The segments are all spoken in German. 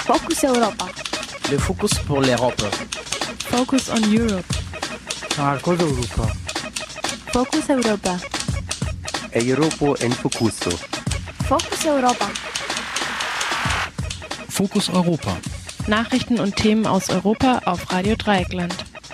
Focus Europa. Le Focus pour l'Europe. Focus on Europe. Marcos Europa. Focus Europa. Europa en Focuso. Focus Europa. Fokus Europa. Nachrichten und Themen aus Europa auf Radio Dreieckland.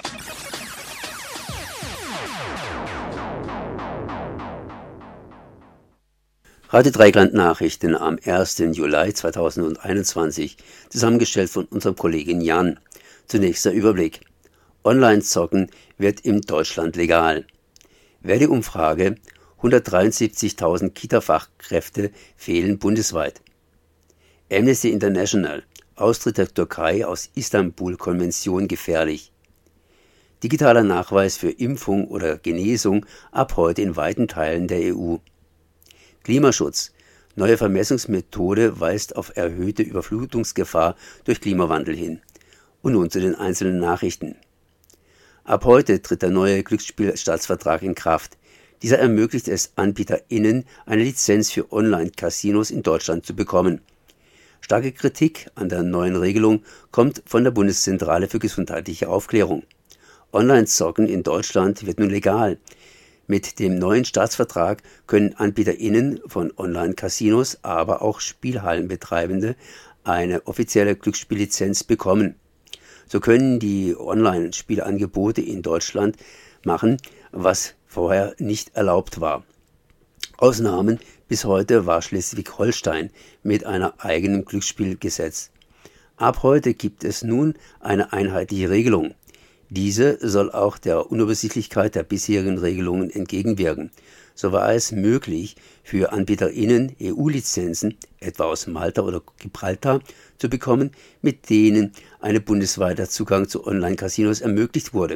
Radio Dreieckland Nachrichten am 1. Juli 2021, zusammengestellt von unserem Kollegen Jan. Zunächst der Überblick. Online-Zocken wird in Deutschland legal. Verdi-Umfrage: 173.000 Kita-Fachkräfte fehlen bundesweit. Amnesty International: Austritt der Türkei aus Istanbul-Konvention gefährlich. Digitaler Nachweis für Impfung oder Genesung ab heute in weiten Teilen der EU. Klimaschutz: Neue Vermessungsmethode weist auf erhöhte Überflutungsgefahr durch Klimawandel hin. Und nun zu den einzelnen Nachrichten. Ab heute tritt der neue Glücksspielstaatsvertrag in Kraft. Dieser ermöglicht es AnbieterInnen, eine Lizenz für Online-Casinos in Deutschland zu bekommen. Starke Kritik an der neuen Regelung kommt von der Bundeszentrale für gesundheitliche Aufklärung. Online-Zocken in Deutschland wird nun legal. Mit dem neuen Staatsvertrag können AnbieterInnen von Online-Casinos, aber auch Spielhallenbetreibende eine offizielle Glücksspiellizenz bekommen. So können die Online-Spielangebote in Deutschland machen, was vorher nicht erlaubt war. Ausnahmen bis heute war Schleswig-Holstein mit einem eigenen Glücksspielgesetz. Ab heute gibt es nun eine einheitliche Regelung. Diese soll auch der Unübersichtlichkeit der bisherigen Regelungen entgegenwirken. So war es möglich, für AnbieterInnen EU-Lizenzen, etwa aus Malta oder Gibraltar, zu bekommen, mit denen ein bundesweiter Zugang zu Online-Casinos ermöglicht wurde.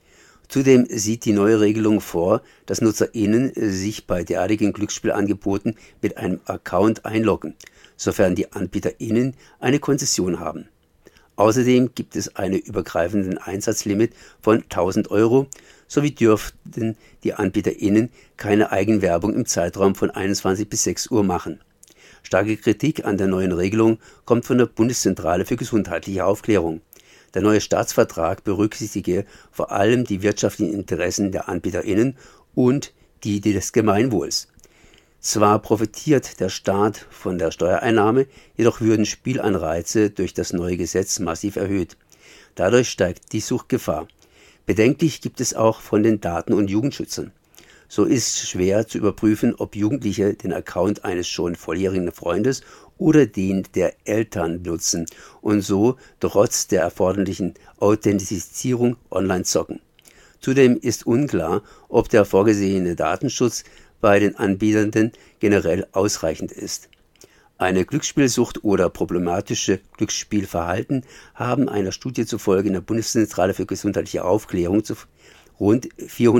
Zudem sieht die neue Regelung vor, dass NutzerInnen sich bei derartigen Glücksspielangeboten mit einem Account einloggen, sofern die AnbieterInnen eine Konzession haben. Außerdem gibt es einen übergreifenden Einsatzlimit von 1.000 Euro, sowie dürften die AnbieterInnen keine Eigenwerbung im Zeitraum von 21 bis 6 Uhr machen. Starke Kritik an der neuen Regelung kommt von der Bundeszentrale für gesundheitliche Aufklärung. Der neue Staatsvertrag berücksichtige vor allem die wirtschaftlichen Interessen der AnbieterInnen und die des Gemeinwohls. Zwar profitiert der Staat von der Steuereinnahme, jedoch würden Spielanreize durch das neue Gesetz massiv erhöht. Dadurch steigt die Suchtgefahr. Bedenklich gibt es auch von den Daten- und Jugendschützern. So ist schwer zu überprüfen, ob Jugendliche den Account eines schon volljährigen Freundes oder den der Eltern nutzen und so trotz der erforderlichen Authentifizierung online zocken. Zudem ist unklar, ob der vorgesehene Datenschutz bei den Anbietern generell ausreichend ist. Eine Glücksspielsucht oder problematische Glücksspielverhalten haben einer Studie zufolge in der Bundeszentrale für gesundheitliche Aufklärung zu rund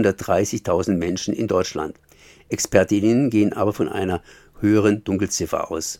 430.000 Menschen in Deutschland. ExpertInnen gehen aber von einer höheren Dunkelziffer aus.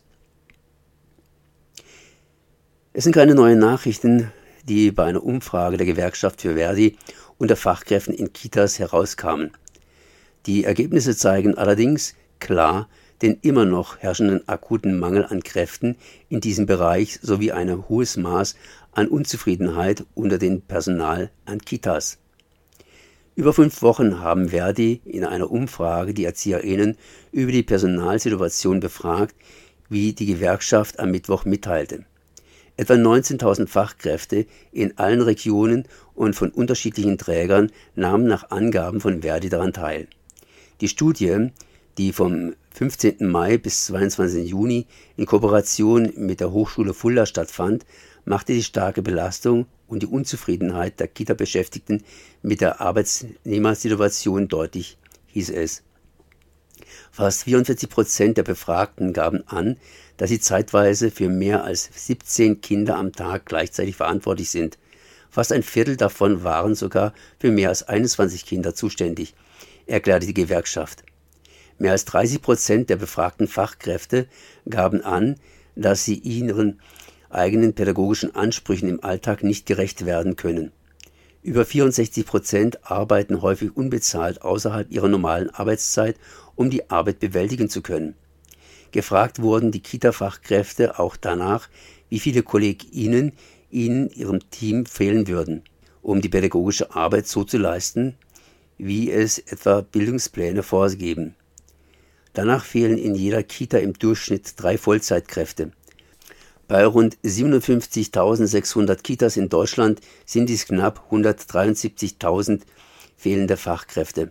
Es sind keine neuen Nachrichten, die bei einer Umfrage der Gewerkschaft für Verdi unter Fachkräften in Kitas herauskamen. Die Ergebnisse zeigen allerdings klar den immer noch herrschenden akuten Mangel an Kräften in diesem Bereich sowie ein hohes Maß an Unzufriedenheit unter dem Personal an Kitas. Über 5 Wochen haben Verdi in einer Umfrage die ErzieherInnen über die Personalsituation befragt, wie die Gewerkschaft am Mittwoch mitteilte. Etwa 19.000 Fachkräfte in allen Regionen und von unterschiedlichen Trägern nahmen nach Angaben von Verdi daran teil. Die Studie, die vom 15. Mai bis 22. Juni in Kooperation mit der Hochschule Fulda stattfand, machte die starke Belastung und die Unzufriedenheit der Kita-Beschäftigten mit der Arbeitnehmersituation deutlich, hieß es. Fast 44% der Befragten gaben an, dass sie zeitweise für mehr als 17 Kinder am Tag gleichzeitig verantwortlich sind. Fast ein Viertel davon waren sogar für mehr als 21 Kinder zuständig, erklärte die Gewerkschaft. Mehr als 30% der befragten Fachkräfte gaben an, dass sie ihren eigenen pädagogischen Ansprüchen im Alltag nicht gerecht werden können. Über 64% arbeiten häufig unbezahlt außerhalb ihrer normalen Arbeitszeit, um die Arbeit bewältigen zu können. Gefragt wurden die Kita-Fachkräfte auch danach, wie viele KollegInnen in ihrem Team fehlen würden, um die pädagogische Arbeit so zu leisten, wie es etwa Bildungspläne vorgeben. Danach fehlen in jeder Kita im Durchschnitt 3 Vollzeitkräfte. Bei rund 57.600 Kitas in Deutschland sind es knapp 173.000 fehlende Fachkräfte.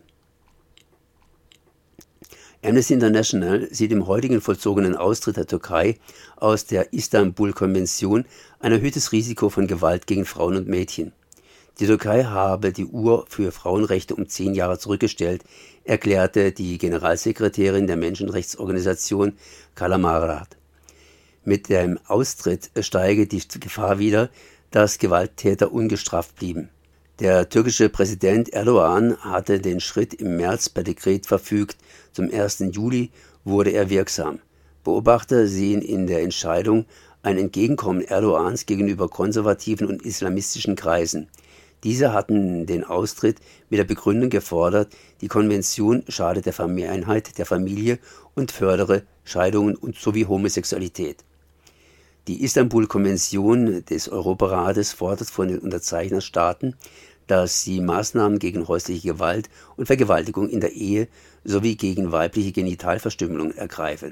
Amnesty International sieht im heutigen vollzogenen Austritt der Türkei aus der Istanbul-Konvention ein erhöhtes Risiko von Gewalt gegen Frauen und Mädchen. Die Türkei habe die Uhr für Frauenrechte um 10 Jahre zurückgestellt, erklärte die Generalsekretärin der Menschenrechtsorganisation Kalamarat. Mit dem Austritt steige die Gefahr wieder, dass Gewalttäter ungestraft blieben. Der türkische Präsident Erdogan hatte den Schritt im März per Dekret verfügt. Zum 1. Juli wurde er wirksam. Beobachter sehen in der Entscheidung ein Entgegenkommen Erdogans gegenüber konservativen und islamistischen Kreisen. Diese hatten den Austritt mit der Begründung gefordert, die Konvention schade der Einheit der Familie und fördere Scheidungen sowie Homosexualität. Die Istanbul-Konvention des Europarates fordert von den Unterzeichnerstaaten, dass sie Maßnahmen gegen häusliche Gewalt und Vergewaltigung in der Ehe sowie gegen weibliche Genitalverstümmelung ergreifen.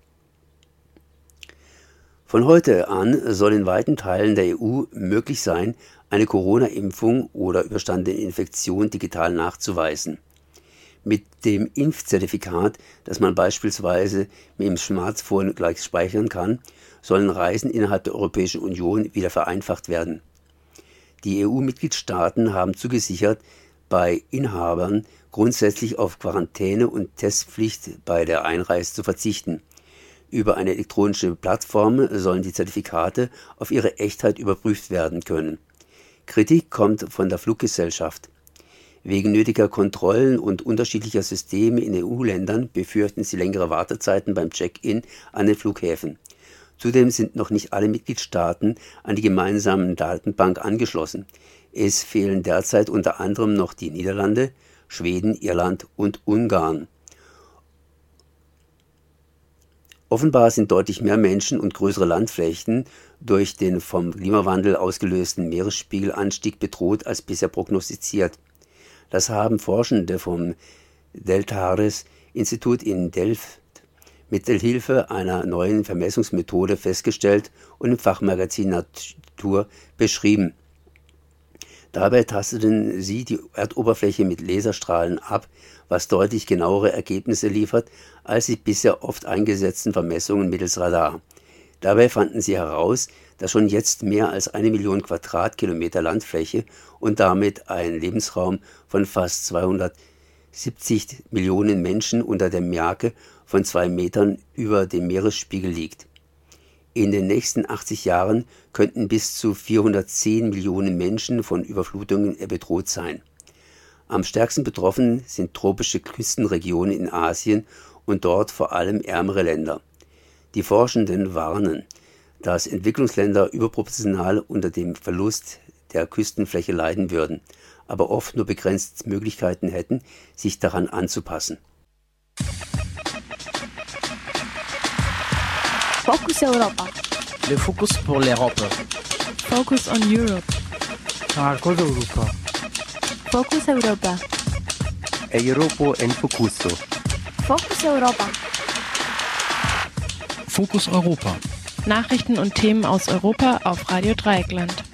Von heute an soll in weiten Teilen der EU möglich sein, eine Corona-Impfung oder überstandene Infektion digital nachzuweisen. Mit dem Impfzertifikat, das man beispielsweise mit dem Smartphone gleich speichern kann, sollen Reisen innerhalb der Europäischen Union wieder vereinfacht werden. Die EU-Mitgliedstaaten haben zugesichert, bei Inhabern grundsätzlich auf Quarantäne und Testpflicht bei der Einreise zu verzichten. Über eine elektronische Plattform sollen die Zertifikate auf ihre Echtheit überprüft werden können. Kritik kommt von der Fluggesellschaft. Wegen nötiger Kontrollen und unterschiedlicher Systeme in EU-Ländern befürchten sie längere Wartezeiten beim Check-in an den Flughäfen. Zudem sind noch nicht alle Mitgliedstaaten an die gemeinsamen Datenbank angeschlossen. Es fehlen derzeit unter anderem noch die Niederlande, Schweden, Irland und Ungarn. Offenbar sind deutlich mehr Menschen und größere Landflächen durch den vom Klimawandel ausgelösten Meeresspiegelanstieg bedroht als bisher prognostiziert. Das haben Forschende vom Deltares-Institut in Delft mit Hilfe einer neuen Vermessungsmethode festgestellt und im Fachmagazin Natur beschrieben. Dabei tasteten sie die Erdoberfläche mit Laserstrahlen ab, was deutlich genauere Ergebnisse liefert als die bisher oft eingesetzten Vermessungen mittels Radar. Dabei fanden sie heraus, dass schon jetzt mehr als 1 Million Quadratkilometer Landfläche und damit ein Lebensraum von fast 270 Millionen Menschen unter der Marke von 2 Metern über dem Meeresspiegel liegt. In den nächsten 80 Jahren könnten bis zu 410 Millionen Menschen von Überflutungen bedroht sein. Am stärksten betroffen sind tropische Küstenregionen in Asien und dort vor allem ärmere Länder. Die Forschenden warnen, dass Entwicklungsländer überproportional unter dem Verlust der Küstenfläche leiden würden, aber oft nur begrenzt Möglichkeiten hätten, sich daran anzupassen. Focus Europa. Le Focus pour l'Europe. Focus on Europe. Marcos Europa. Focus Europa. Europa en Focusso. Focus Europa. Fokus Europa. Nachrichten und Themen aus Europa auf Radio Dreieckland.